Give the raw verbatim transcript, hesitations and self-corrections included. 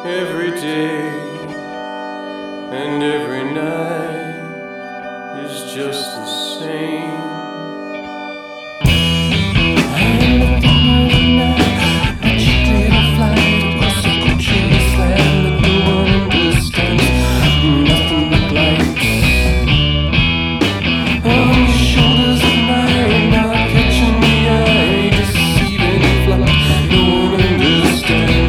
every day and every night is just the same.